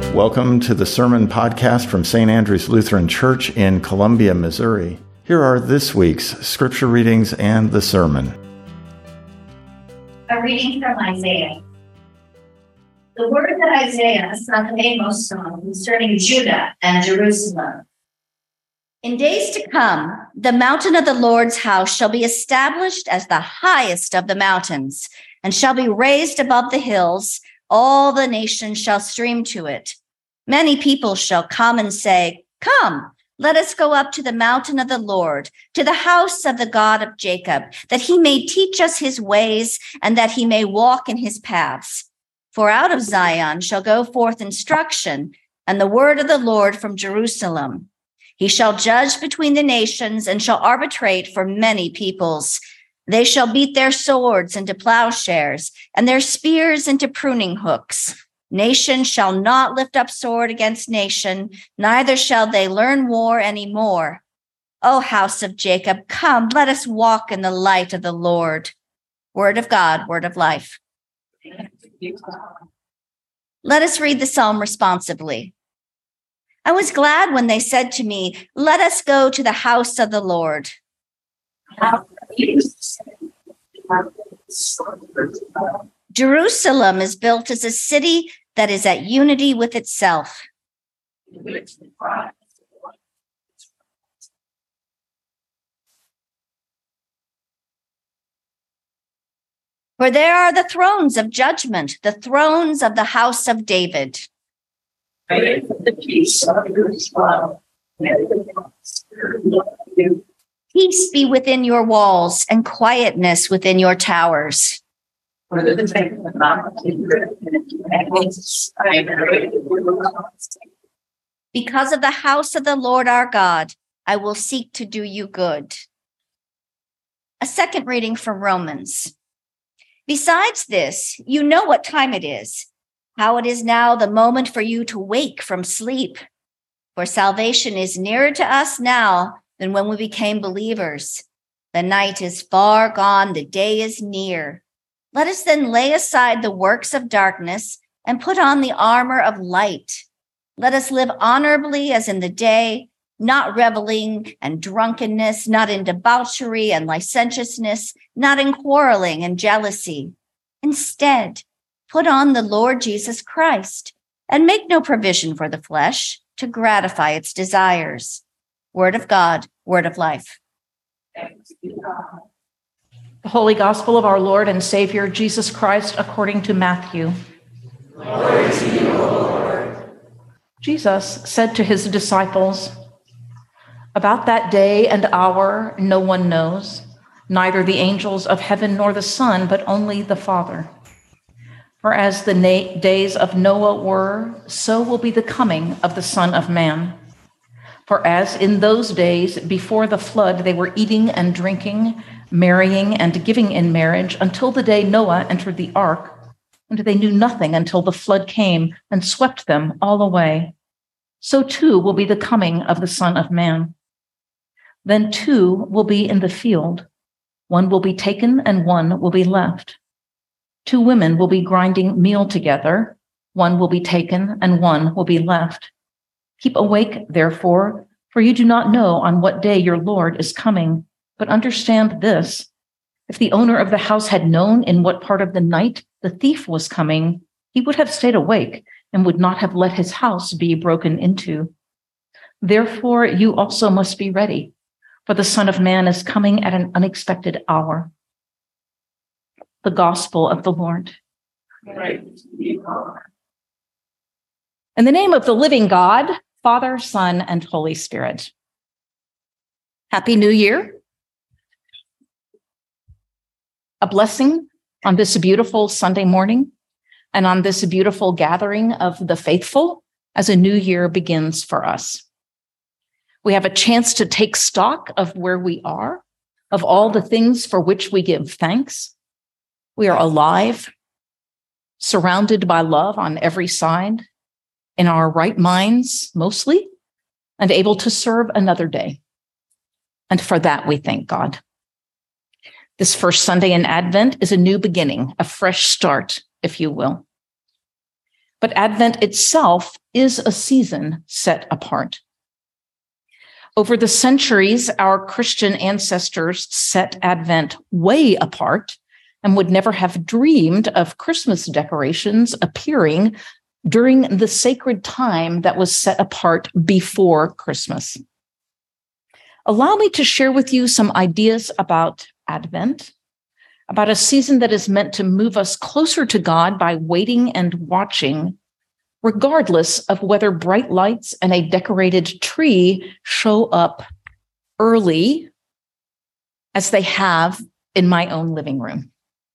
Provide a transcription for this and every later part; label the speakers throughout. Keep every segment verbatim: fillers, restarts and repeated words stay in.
Speaker 1: Welcome to the Sermon Podcast from Saint Andrew's Lutheran Church in Columbia, Missouri. Here are this week's scripture readings and the sermon.
Speaker 2: A reading from Isaiah. The word that Isaiah, son of Amos, saw concerning Judah and Jerusalem. In days to come, the mountain of the Lord's house shall be established as the highest of the mountains, and shall be raised above the hills. All the nations shall stream to it. Many people shall come and say, "Come, let us go up to the mountain of the Lord, to the house of the God of Jacob, that he may teach us his ways, and that he may walk in his paths. For out of Zion shall go forth instruction, and the word of the Lord from Jerusalem. He shall judge between the nations, and shall arbitrate for many peoples. They shall beat their swords into plowshares, and their spears into pruning hooks. Nation shall not lift up sword against nation, neither shall they learn war any more. O house of Jacob, come, let us walk in the light of the Lord." Word of God, word of life. Let us read the psalm responsibly. I was glad when they said to me, "Let us go to the house of the Lord." Jerusalem is built as a city that is at unity with itself. For there are the thrones of judgment, the thrones of the house of David. Pray for the peace of Jerusalem. Peace be within your walls and quietness within your towers. Because of the house of the Lord our God, I will seek to do you good. A second reading from Romans. Besides this, you know what time it is, how it is now the moment for you to wake from sleep. For salvation is nearer to us now than when we became believers. The night is far gone, the day is near. Let us then lay aside the works of darkness and put on the armor of light. Let us live honorably as in the day, not reveling and drunkenness, not in debauchery and licentiousness, not in quarreling and jealousy. Instead, put on the Lord Jesus Christ and make no provision for the flesh to gratify its desires. Word of God, word of life. Thanks be to God.
Speaker 3: The Holy Gospel of our Lord and Savior, Jesus Christ, according to Matthew.
Speaker 4: Glory to you, O Lord.
Speaker 3: Jesus said to his disciples, "About that day and hour no one knows, neither the angels of heaven nor the Son, but only the Father. For as the na- days of Noah were, so will be the coming of the Son of Man. For as in those days before the flood they were eating and drinking, marrying and giving in marriage until the day Noah entered the ark, and they knew nothing until the flood came and swept them all away. So too will be the coming of the Son of Man. Then two will be in the field. One will be taken and one will be left. Two women will be grinding meal together. One will be taken and one will be left. Keep awake, therefore, for you do not know on what day your Lord is coming. But understand this, if the owner of the house had known in what part of the night the thief was coming, he would have stayed awake and would not have let his house be broken into. Therefore, you also must be ready, for the Son of Man is coming at an unexpected hour." The Gospel of the Lord.
Speaker 4: Praise be to God.
Speaker 3: In the name of the living God, Father, Son, and Holy Spirit. Happy New Year. A blessing on this beautiful Sunday morning and on this beautiful gathering of the faithful as a new year begins for us. We have a chance to take stock of where we are, of all the things for which we give thanks. We are alive, surrounded by love on every side, in our right minds mostly, and able to serve another day. And for that, we thank God. This first Sunday in Advent is a new beginning, a fresh start, if you will. But Advent itself is a season set apart. Over the centuries, our Christian ancestors set Advent way apart and would never have dreamed of Christmas decorations appearing during the sacred time that was set apart before Christmas. Allow me to share with you some ideas about Advent, about a season that is meant to move us closer to God by waiting and watching, regardless of whether bright lights and a decorated tree show up early, as they have in my own living room.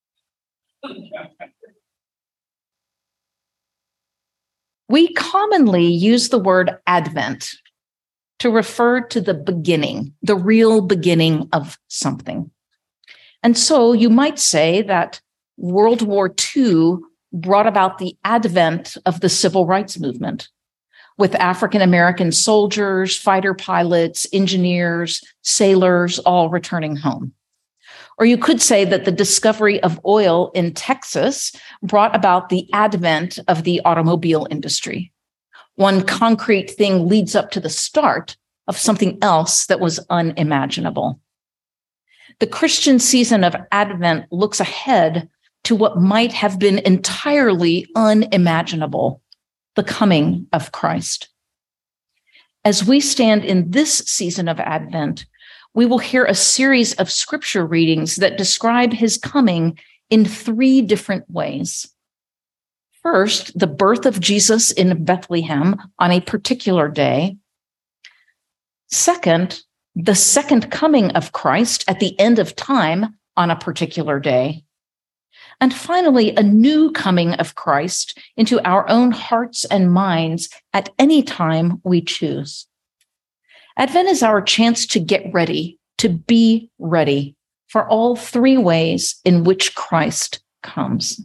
Speaker 3: We commonly use the word Advent to refer to the beginning, the real beginning of something. And so you might say that World War Two brought about the advent of the civil rights movement, with African-American soldiers, fighter pilots, engineers, sailors, all returning home. Or you could say that the discovery of oil in Texas brought about the advent of the automobile industry. One concrete thing leads up to the start of something else that was unimaginable. The Christian season of Advent looks ahead to what might have been entirely unimaginable, the coming of Christ. As we stand in this season of Advent, we will hear a series of scripture readings that describe his coming in three different ways. First, the birth of Jesus in Bethlehem on a particular day. Second, the second coming of Christ at the end of time on a particular day. And finally, a new coming of Christ into our own hearts and minds at any time we choose. Advent is our chance to get ready, to be ready for all three ways in which Christ comes.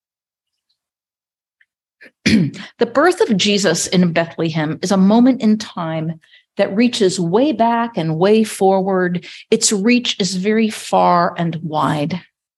Speaker 3: The birth of Jesus in Bethlehem is a moment in time that reaches way back and way forward. Its reach is very far and wide.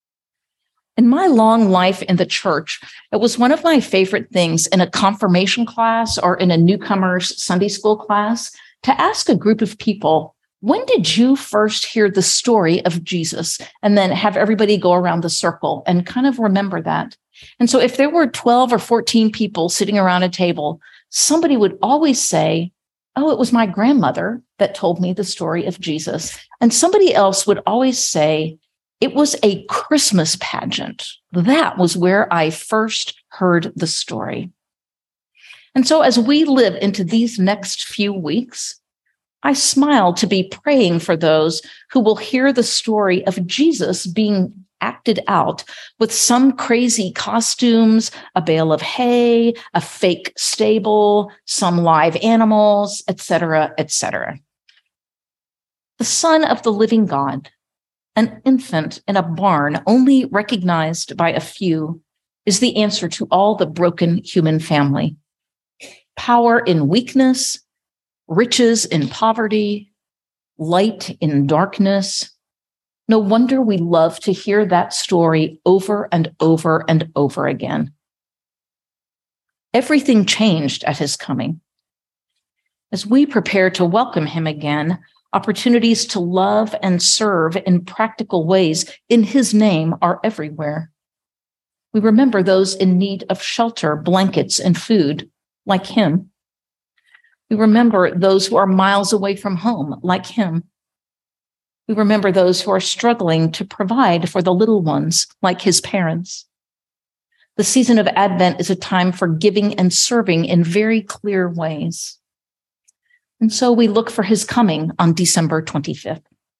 Speaker 3: In my long life in the church, it was one of my favorite things in a confirmation class or in a newcomer's Sunday school class to ask a group of people, when did you first hear the story of Jesus? And then have everybody go around the circle and kind of remember that. And so if there were twelve or fourteen people sitting around a table, somebody would always say, oh, it was my grandmother that told me the story of Jesus. And somebody else would always say, it was a Christmas pageant. That was where I first heard the story. And so as we live into these next few weeks, I smile to be praying for those who will hear the story of Jesus being acted out with some crazy costumes, a bale of hay, a fake stable, some live animals, et cetera, et cetera. The Son of the living God, an infant in a barn only recognized by a few, is the answer to all the broken human family. Power in weakness, riches in poverty, light in darkness. No wonder we love to hear that story over and over and over again. Everything changed at his coming. As we prepare to welcome him again, opportunities to love and serve in practical ways in his name are everywhere. We remember those in need of shelter, blankets, and food, like him. We remember those who are miles away from home, like him. We remember those who are struggling to provide for the little ones, like his parents. The season of Advent is a time for giving and serving in very clear ways. And so we look for his coming on December twenty-fifth.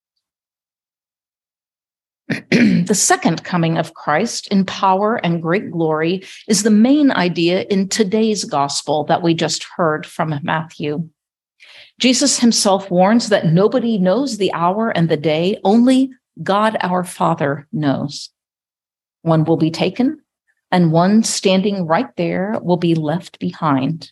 Speaker 3: The second coming of Christ in power and great glory is the main idea in today's gospel that we just heard from Matthew. Jesus himself warns that nobody knows the hour and the day, only God our Father knows. One will be taken, and one standing right there will be left behind.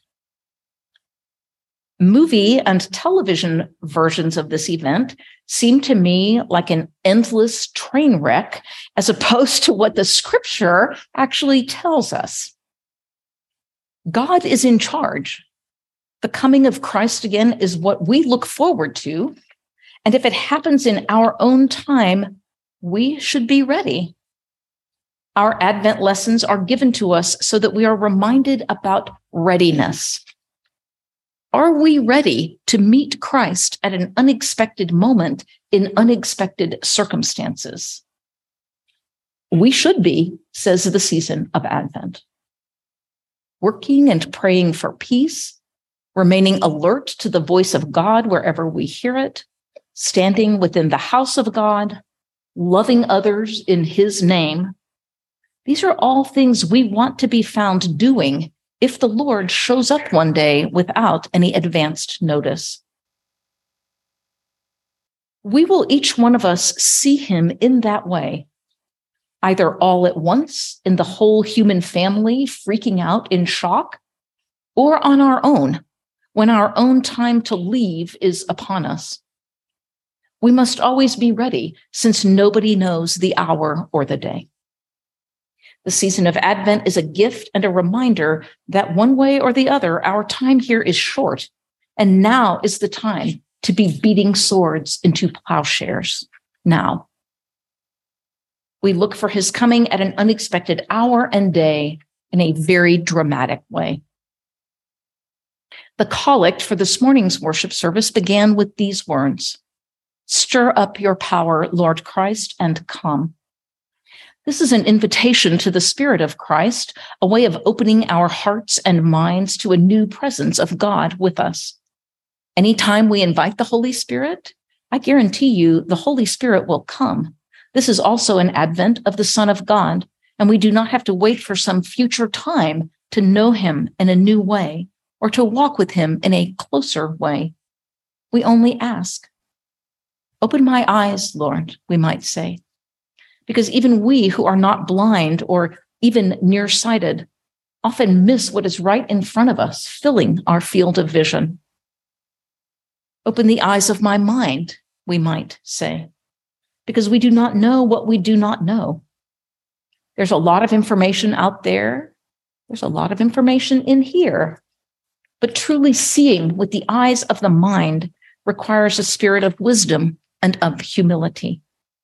Speaker 3: Movie and television versions of this event seem to me like an endless train wreck, as opposed to what the scripture actually tells us. God is in charge. The coming of Christ again is what we look forward to. And if it happens in our own time, we should be ready. Our Advent lessons are given to us so that we are reminded about readiness. Are we ready to meet Christ at an unexpected moment in unexpected circumstances? We should be, says the season of Advent. Working and praying for peace, remaining alert to the voice of God wherever we hear it, standing within the house of God, loving others in his name. These are all things we want to be found doing if the Lord shows up one day without any advanced notice. We will each one of us see him in that way, either all at once in the whole human family freaking out in shock, or on our own, when our own time to leave is upon us. We must always be ready, since nobody knows the hour or the day. The season of Advent is a gift and a reminder that one way or the other, our time here is short, and now is the time to be beating swords into plowshares. Now. We look for his coming at an unexpected hour and day in a very dramatic way. The collect for this morning's worship service began with these words, "Stir up your power, Lord Christ, and come." This is an invitation to the Spirit of Christ, a way of opening our hearts and minds to a new presence of God with us. Anytime we invite the Holy Spirit, I guarantee you the Holy Spirit will come. This is also an advent of the Son of God, and we do not have to wait for some future time to know him in a new way or to walk with him in a closer way. We only ask. Open my eyes, Lord, we might say, because even we who are not blind or even nearsighted often miss what is right in front of us, filling our field of vision. Open the eyes of my mind, we might say, because we do not know what we do not know. There's a lot of information out there. There's a lot of information in here. But truly seeing with the eyes of the mind requires a spirit of wisdom and of humility.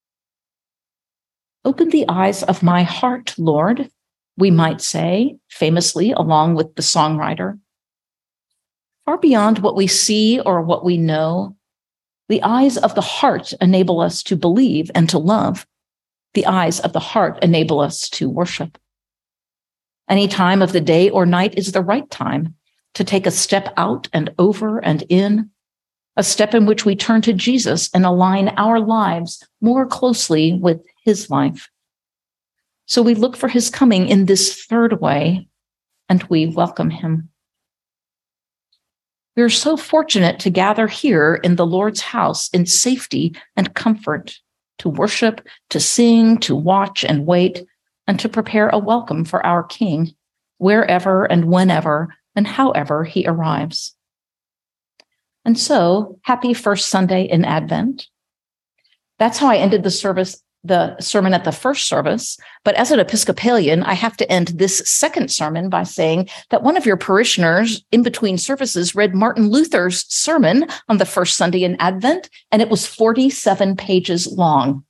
Speaker 3: Open the eyes of my heart, Lord, we might say, famously, along with the songwriter. Far beyond what we see or what we know, the eyes of the heart enable us to believe and to love. The eyes of the heart enable us to worship. Any time of the day or night is the right time to take a step out and over and in, a step in which we turn to Jesus and align our lives more closely with his life. So we look for his coming in this third way, and we welcome him. We are so fortunate to gather here in the Lord's house in safety and comfort, to worship, to sing, to watch and wait, and to prepare a welcome for our King, wherever and whenever and however he arrives. And so, happy first Sunday in Advent. That's how I ended the service, the sermon at the first service. But as an Episcopalian, I have to end this second sermon by saying that one of your parishioners in between services read Martin Luther's sermon on the first Sunday in Advent, and it was forty-seven pages long.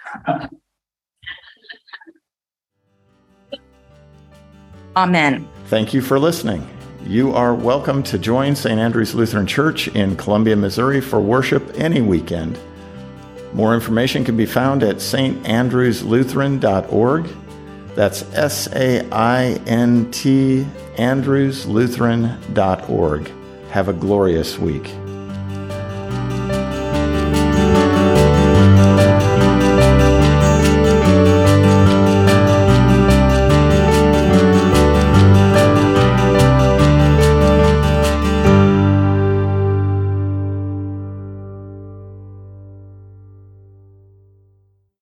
Speaker 3: Amen.
Speaker 1: Thank you for listening. You are welcome to join Saint Andrew's Lutheran Church in Columbia, Missouri for worship any weekend. More information can be found at s t andrews lutheran dot org. That's S A I N T andrews lutheran dot org. Have a glorious week.